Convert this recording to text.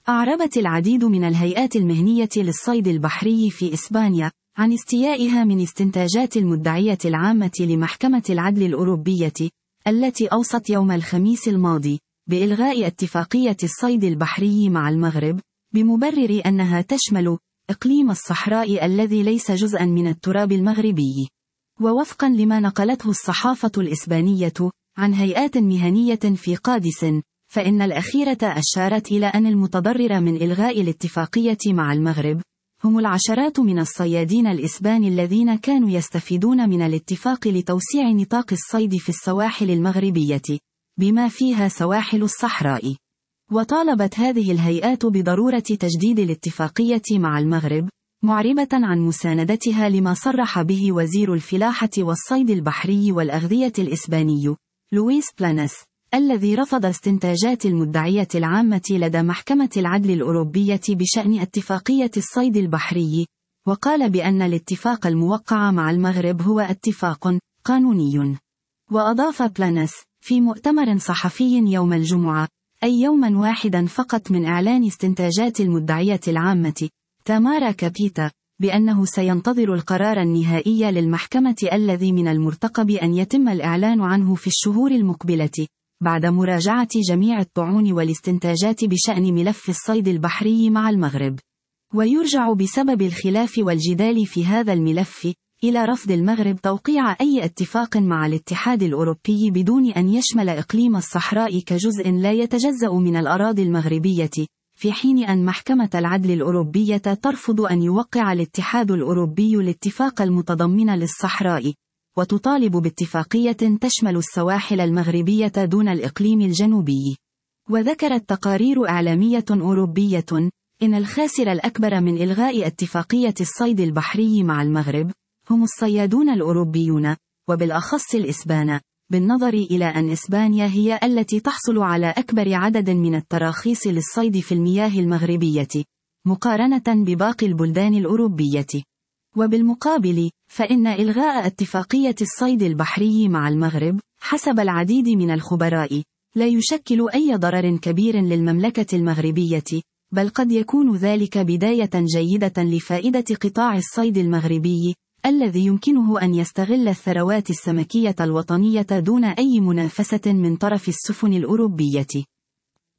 أعربت العديد من الهيئات المهنية للصيد البحري في إسبانيا عن استيائها من استنتاجات المدعية العامة لمحكمة العدل الأوروبية، التي أوصت يوم الخميس الماضي بإلغاء اتفاقية الصيد البحري مع المغرب، بمبرر أنها تشمل إقليم الصحراء الذي ليس جزءا من التراب المغربي. ووفقا لما نقلته الصحافة الإسبانية عن هيئات مهنية في قادس، فإن الأخيرة أشارت إلى أن المتضرر من إلغاء الاتفاقية مع المغرب هم العشرات من الصيادين الإسبان الذين كانوا يستفيدون من الاتفاق لتوسيع نطاق الصيد في السواحل المغربية، بما فيها سواحل الصحراء. وطالبت هذه الهيئات بضرورة تجديد الاتفاقية مع المغرب، معربة عن مساندتها لما صرح به وزير الفلاحة والصيد البحري والأغذية الإسباني لويس بلانس، الذي رفض استنتاجات المدعية العامة لدى محكمة العدل الأوروبية بشأن اتفاقية الصيد البحري، وقال بأن الاتفاق الموقع مع المغرب هو اتفاق قانوني. وأضاف بلانس في مؤتمر صحفي يوم الجمعة، أي يوما واحدا فقط من إعلان استنتاجات المدعية العامة تامارا كابيتا، بأنه سينتظر القرار النهائي للمحكمة الذي من المرتقب أن يتم الإعلان عنه في الشهور المقبلة، بعد مراجعة جميع الطعون والاستنتاجات بشأن ملف الصيد البحري مع المغرب. ويرجع بسبب الخلاف والجدال في هذا الملف إلى رفض المغرب توقيع أي اتفاق مع الاتحاد الأوروبي بدون أن يشمل إقليم الصحراء كجزء لا يتجزأ من الأراضي المغربية، في حين أن محكمة العدل الأوروبية ترفض أن يوقع الاتحاد الأوروبي الاتفاق المتضمن للصحراء، وتطالب باتفاقية تشمل السواحل المغربية دون الإقليم الجنوبي. وذكرت تقارير إعلامية أوروبية إن الخاسر الأكبر من إلغاء اتفاقية الصيد البحري مع المغرب هم الصيادون الأوروبيون، وبالأخص الإسبان، بالنظر إلى أن إسبانيا هي التي تحصل على أكبر عدد من التراخيص للصيد في المياه المغربية، مقارنة بباقي البلدان الأوروبية. وبالمقابل، فإن إلغاء اتفاقية الصيد البحري مع المغرب، حسب العديد من الخبراء، لا يشكل أي ضرر كبير للمملكة المغربية، بل قد يكون ذلك بداية جيدة لفائدة قطاع الصيد المغربي، الذي يمكنه أن يستغل الثروات السمكية الوطنية دون أي منافسة من طرف السفن الأوروبية.